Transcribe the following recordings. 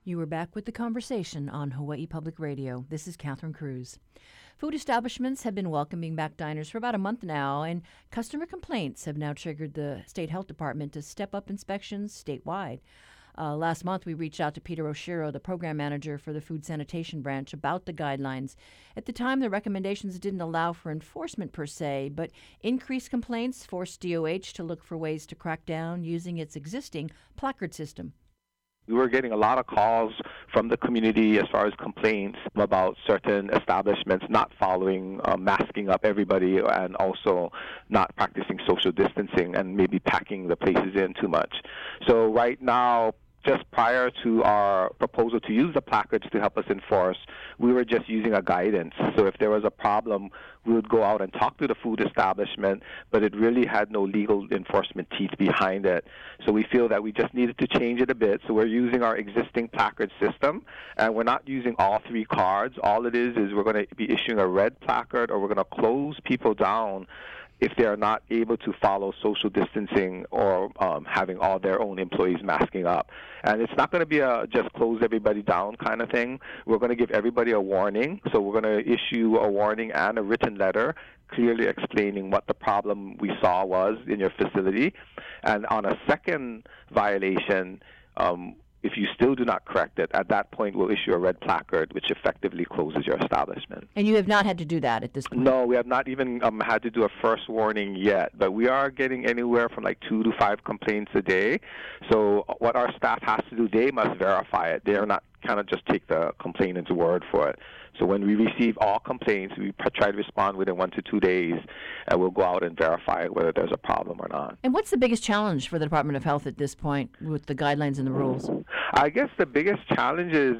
You are back with the conversation on Hawaii Public Radio. This is Catherine Cruz. Food establishments have been welcoming back diners for about a month now, and customer complaints have now triggered the State Health Department to step up inspections statewide. Last month, we reached out to Peter Oshiro, the program manager for the Food Sanitation Branch, about the guidelines. At the time, the recommendations didn't allow for enforcement per se, but increased complaints forced DOH to look for ways to crack down using its existing placard system. We were getting a lot of calls from the community as far as complaints about certain establishments not following, masking up everybody, and also not practicing social distancing and maybe packing the places in too much. So right now, just prior to our proposal to use the placards to help us enforce, we were just using a guidance. So if there was a problem, we would go out and talk to the food establishment, but it really had no legal enforcement teeth behind it. So we feel that we just needed to change it a bit. So we're using our existing placard system, and we're not using all three cards. All it is we're going to be issuing a red placard, or we're going to close people down if they are not able to follow social distancing or having all their own employees masking up. And it's not going to be a just close everybody down kind of thing. We're going to give everybody a warning. So we're going to issue a warning and a written letter clearly explaining what the problem we saw was in your facility. And on a second violation, if you still do not correct it, at that point we'll issue a red placard which effectively closes your establishment. And you have not had to do that at this point? No, we have not even had to do a first warning yet, but we are getting anywhere from like 2 to 5 complaints a day. So what our staff has to do, they must verify it. They are not kind of just take the complainant's word for it. So when we receive all complaints, we try to respond within 1 to 2 days, and we'll go out and verify whether there's a problem or not. And what's the biggest challenge for the Department of Health at this point with the guidelines and the rules? I guess the biggest challenge is,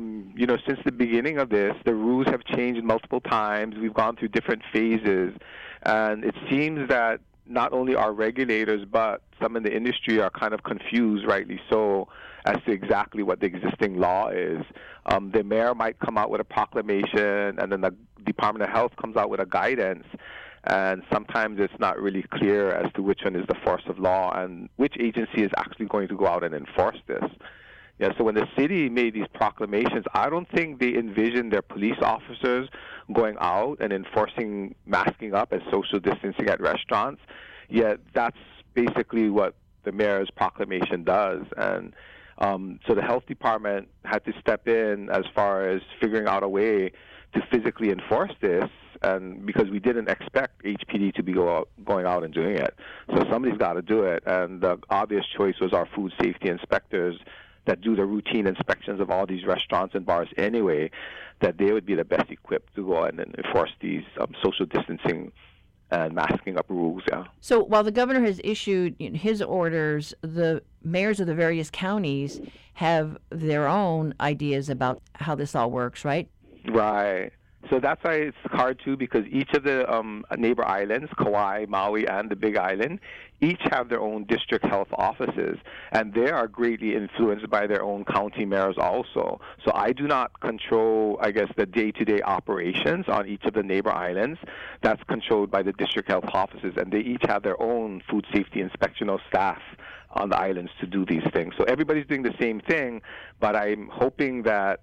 since the beginning of this, the rules have changed multiple times. We've gone through different phases, and it seems that not only our regulators, but some in the industry are kind of confused, rightly so, as to exactly what the existing law is. The mayor might come out with a proclamation, and then the Department of Health comes out with a guidance, and sometimes it's not really clear as to which one is the force of law and which agency is actually going to go out and enforce this. Yeah, so when the city made these proclamations, I don't think they envisioned their police officers going out and enforcing masking up and social distancing at restaurants. Yet that's basically what the mayor's proclamation does. And so the health department had to step in as far as figuring out a way to physically enforce this, and because we didn't expect HPD to be going out and doing it. So somebody's got to do it, and the obvious choice was our food safety inspectors that do the routine inspections of all these restaurants and bars anyway, that they would be the best equipped to go and enforce these social distancing and masking up rules, yeah. So while the governor has issued his orders, the mayors of the various counties have their own ideas about how this all works, right? Right. So that's why it's hard, too, because each of the neighbor islands, Kauai, Maui, and the Big Island, each have their own district health offices, and they are greatly influenced by their own county mayors also. So I do not control, I guess, the day-to-day operations on each of the neighbor islands. That's controlled by the district health offices, and they each have their own food safety inspectional staff on the islands to do these things. So everybody's doing the same thing, but I'm hoping that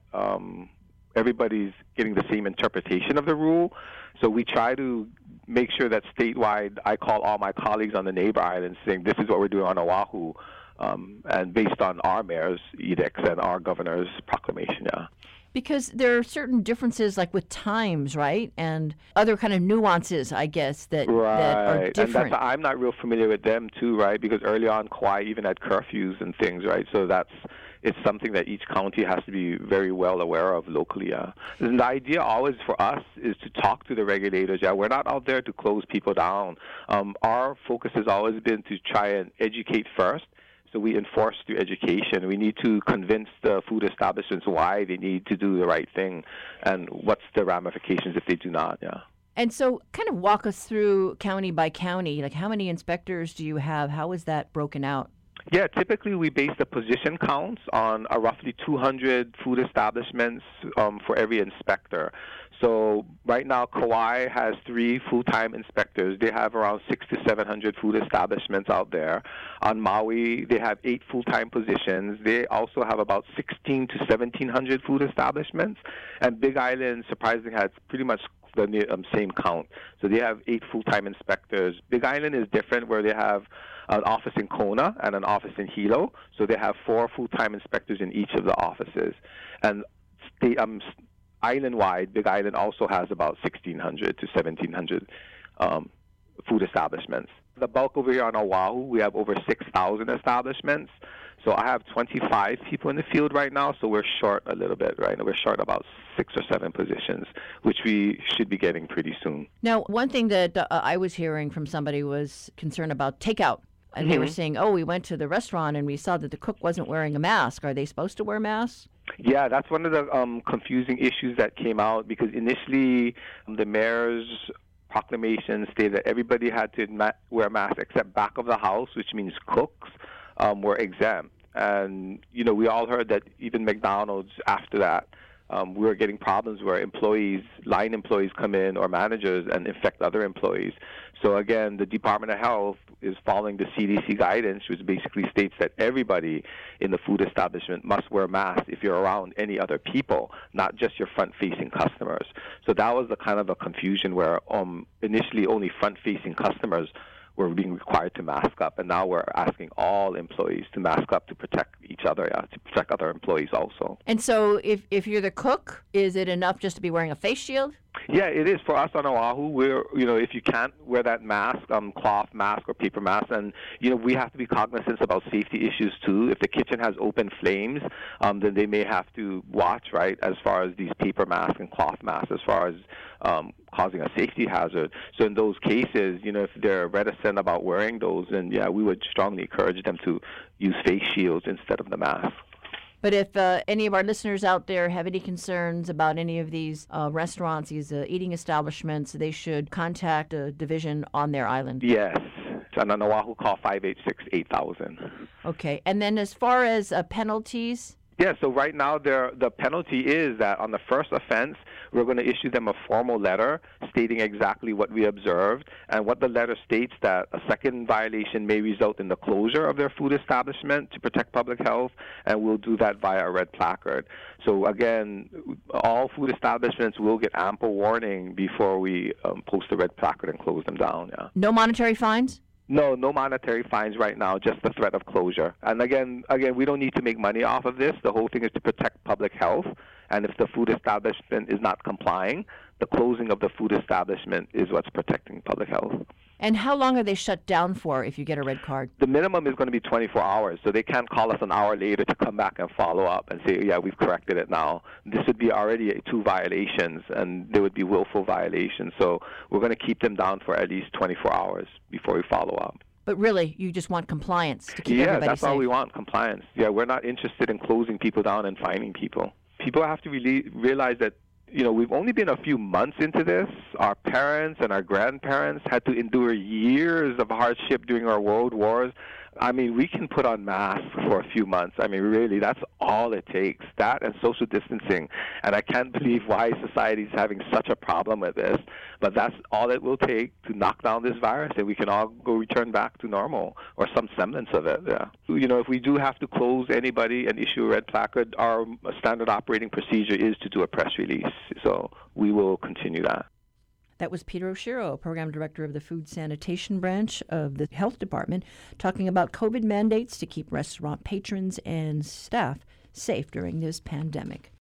everybody's getting the same interpretation of the rule. So we try to make sure that statewide, I call all my colleagues on the neighbor islands saying this is what we're doing on Oahu, and based on our mayor's edicts and our governor's proclamation, yeah. Because there are certain differences, like with times, right? And other kind of nuances, I guess, that are different. And I'm not real familiar with them, too, right? Because early on, Kauai even had curfews and things, right? So it's something that each county has to be very well aware of locally, yeah. And the idea always for us is to talk to the regulators, yeah. We're not out there to close people down. Our focus has always been to try and educate first. So we enforce through education. We need to convince the food establishments why they need to do the right thing and what's the ramifications if they do not, yeah. And so kind of walk us through county by county. Like, how many inspectors do you have? How is that broken out? Yeah, typically we base the position counts on roughly 200 food establishments for every inspector. So right now, Kauai has 3 full-time inspectors. They have around 600 to 700 food establishments out there. On Maui, they have 8 full-time positions. They also have about 16 to 1,700 food establishments. And Big Island, surprisingly, has pretty much the same count. So they have 8 full-time inspectors. Big Island is different, where they have an office in Kona and an office in Hilo. So they have 4 full-time inspectors in each of the offices. And island-wide, Big Island also has about 1,600 to 1,700 food establishments. The bulk over here on Oahu, we have over 6,000 establishments. So I have 25 people in the field right now, so we're short a little bit, right? We're short about 6 or 7 positions, which we should be getting pretty soon. Now, one thing that I was hearing from somebody was concern about takeout. And they were saying, we went to the restaurant and we saw that the cook wasn't wearing a mask. Are they supposed to wear masks? Yeah, that's one of the confusing issues that came out, because initially the mayor's proclamation stated that everybody had to wear masks except back of the house, which means cooks were exempt. And, we all heard that even McDonald's after that, we were getting problems where line employees come in, or managers, and infect other employees. So again, the Department of Health is following the CDC guidance, which basically states that everybody in the food establishment must wear masks if you're around any other people, not just your front-facing customers. So that was the kind of a confusion where initially only front-facing customers were being required to mask up, and now we're asking all employees to mask up to protect each other, to protect other employees also. And so if you're the cook, is it enough just to be wearing a face shield? Yeah, it is. For us on Oahu, if you can't wear that mask, cloth mask or paper mask, and, we have to be cognizant about safety issues too. If the kitchen has open flames, then they may have to watch, right, as far as these paper masks and cloth masks, as far as causing a safety hazard. So in those cases, if they're reticent about wearing those, then we would strongly encourage them to use face shields instead of the mask. But if any of our listeners out there have any concerns about any of these restaurants, these eating establishments, they should contact a division on their island. Yes. And on Oahu, call 586-8000. Okay. And then as far as penalties? Yeah, so right now the penalty is that on the first offense, we're going to issue them a formal letter stating exactly what we observed, and what the letter states that a second violation may result in the closure of their food establishment to protect public health, and we'll do that via a red placard. So again, all food establishments will get ample warning before we post a red placard and close them down. Yeah. No monetary fines? No monetary fines right now, just the threat of closure. And again, we don't need to make money off of this. The whole thing is to protect public health. And if the food establishment is not complying, the closing of the food establishment is what's protecting public health. And how long are they shut down for if you get a red card? The minimum is going to be 24 hours, so they can't call us an hour later to come back and follow up and say, yeah, we've corrected it now. This would be already 2 violations, and they would be willful violations. So we're going to keep them down for at least 24 hours before we follow up. But really, you just want compliance to keep everybody safe. Yeah, that's all we want, compliance. Yeah, we're not interested in closing people down and fining people. People have to really realize that we've only been a few months into this. Our parents and our grandparents had to endure years of hardship during our world wars. I mean, we can put on masks for a few months. I mean, really, that's all it takes. That and social distancing. And I can't believe why society is having such a problem with this. But that's all it will take to knock down this virus, and we can all return back to normal, or some semblance of it. Yeah. If we do have to close anybody and issue a red placard, our standard operating procedure is to do a press release. So we will continue that. That was Peter Oshiro, Program Director of the Food Sanitation Branch of the Health Department, talking about COVID mandates to keep restaurant patrons and staff safe during this pandemic.